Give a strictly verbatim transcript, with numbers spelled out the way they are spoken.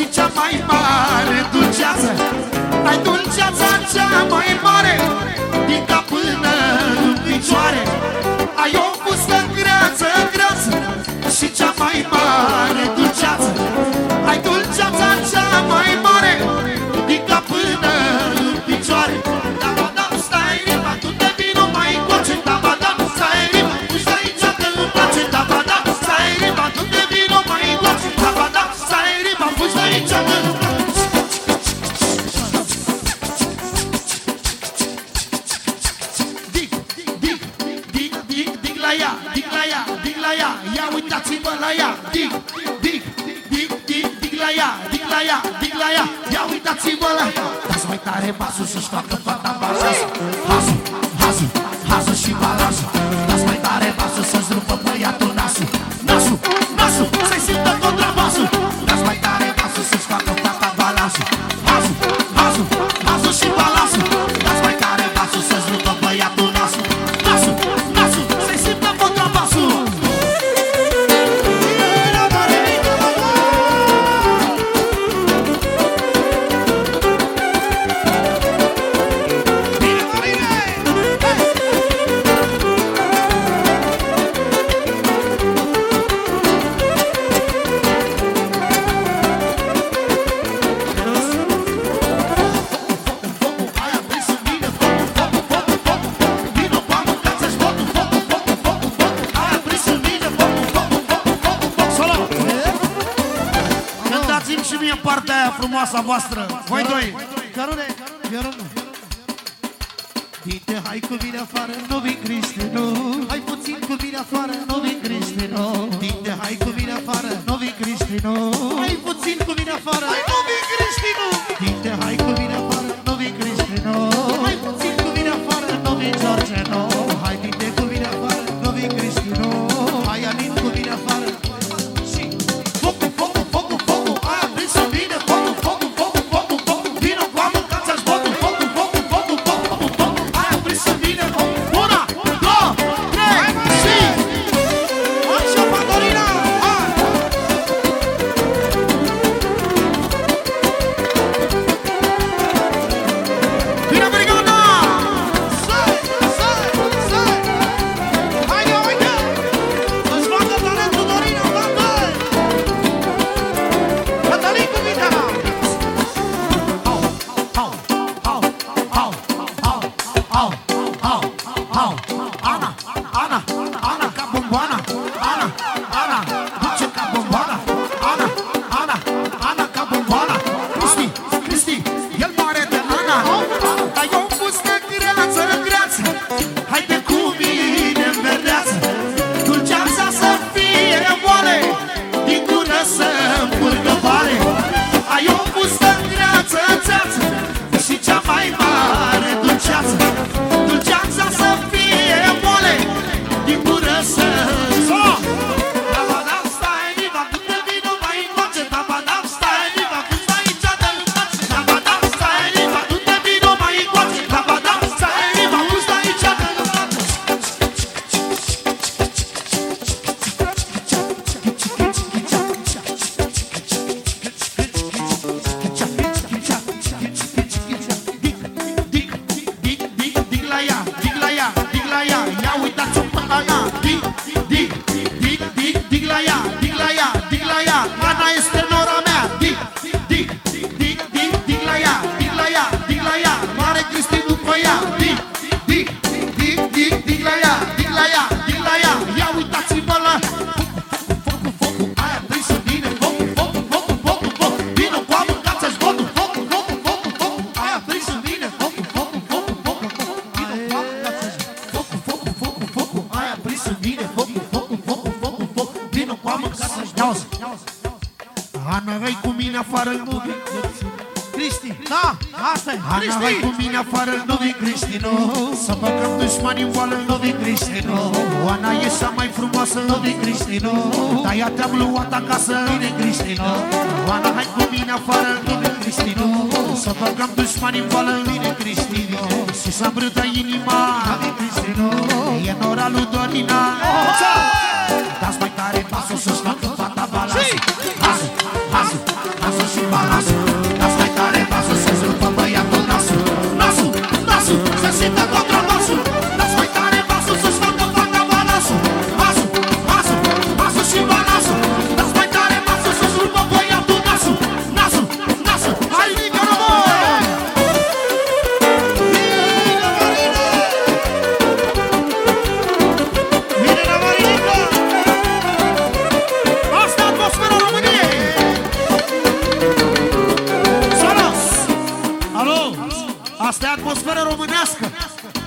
și cea mai mare dulceață. Ai dulceața cea mai mare, din cap până în picioare. Ai o fustă greață, greață și cea mai mare dulceață. Ai dulceața cea mai mare, din cap până în picioare. Da, ba, da, stai, riba, tu te vino mai încoace. Da, ba, da, stai, riba, puși de aici că îmi place. Da, ba, da, stai, riba, tu te vino mai încoace. Da, ba, da, stai, riba, puși de aici că îmi place. Dig, dig, dig, dig, dig, dig la ea, dig la ea, dig la ea. Ia uitați-vă la ea. Dig, dig, dig, dig, dig la ea, dig la ea, dig la ea. Ia uitați-vă la ea. Dați mai tare basul să-și facă fata balansul. Hasul, hasul, hasul și balansul. Dați mai tare basul să-ți rupă băiatul nasul. Nasul, nasul, să-i simtă contrabasul. Dați mai tare basul să-și facă fata balansul. Hasul, hasul, hasul și balansul. Dați mai tare basul să-ți rupă băiatul nasul. Nasul, nasul, să-i simtă contrabasul. Cântați-mi și mie partea aia frumoasă voastră. Voi doi. Cărune, cărune. Dite, hai cu mine afară, nu vin Cristino. Hai puțin cu mine afară, nu vin Cristino. Dite, hai cu mine afară, nu vin Cristino. Hai puțin cu mine afară, nu vin Cristino. Dite, hai cu mine afară, nu vin Cristino. Hai puțin cu mine afară, nu vin George, no. Hai dite cu mine afară, nu vin Cristino. Hai Alin cu mine afară. Și focul, focul, focul, focul, aia prins în mine. Focul, focul, focul, focul, focul, vino cu amă, cața-și botul. Focul, focul, focul, focul, focul, focul, aia prins în mine. Una, două, trei, și așa, Pandorina, hai! Bine, brigada! Sai, sai, sai! Haide, haide! Să-și facă talentul Dorina, tată! Cătălin cu vitera! Au, au, au, au, au, au, au, au, Ana, Ana, Ana ca bomboana, Ana, Ana, duce ca bomboana, Ana, Ana, Ana ca bomboana. Cristi, Cristi, el mare de Ana. Dar eu fustă greață, greață. Haide cu mine în verdeață. Dulceața să fie moale, din gură să-mi curgă vale. Ai o fustă greață, țeață, și cea mai mare dulceață. Dulceața să fie moale, din gură să-mi so! Tabadam, stai, niva, tu te vino mai încoace. Tabadam, stai, niva, tu stai aici de încoace. Tabadam, stai, niva, tu te vino mai încoace. Tabadam, stai, niva, tu stai aici de încoace. Dig, dig, dig, dig la ea, dig la ea, dig la ea. Ia uitați-o pe Ana. Dig, dig, dig, dig, dig la ea, dig la ea, dig la ea. Ana este nora mea. Dig, dig, dig, dig, dig la ea, dig la ea, dig la ea. Mare Cristi după ea. Dig, dig, dig, dig, dig la ea, dig la ea, dig la ea. Ia uitați-vă la focul, focul, aia prins în mine. Focul, focul, focul, focul, focul, vino cu amă, cața-și botul. Focul, focul, focul, focul, aia prins în mine. Focul, focul, focul, focul, focul, vino cu amă, cața-și focul, focul, focul, focul, aia prins în mine. Focul, focul, focul, focul, focul, vino cu amă, cața-și botul. Ana, hai cu mine afară, nu vin Cristi. Da, asta e, Ana, hai cu mine afară, nu vin Cristi, nu. Să băgăm dușmani în voală, nu vin Cristi, nu. Ana e cea mai frumoasă, nu vin Cristi, nu. Dar ea te-am luat acasă, vine Cristi, nu. Ana, hai cu mine afară, nu vin Cristi, nu. Să băgăm dușmani în voală, vine Cristi, nu. Și să-mi râdă inima, nu vin Cristi, nu. E nora lui Dorina. Dați mai tare pasul să-și facă fata balansul. Hasul, hasul, hasul și balansul. Dați mai tare basul, să-ți rupă băiatul nasul. Nasul, nasul, să simtă contrabasul. Dați mai tare basul, să-ți facă fata balansul. Basul, basul, basul și balansul. Dați mai tare basul, să-ți rupă băiatul nasul. Nasul, nasul, hai mică rămâi! Mirina Marinică! Asta e atmosfera României! Soros! Alo! Asta e atmosfera românească!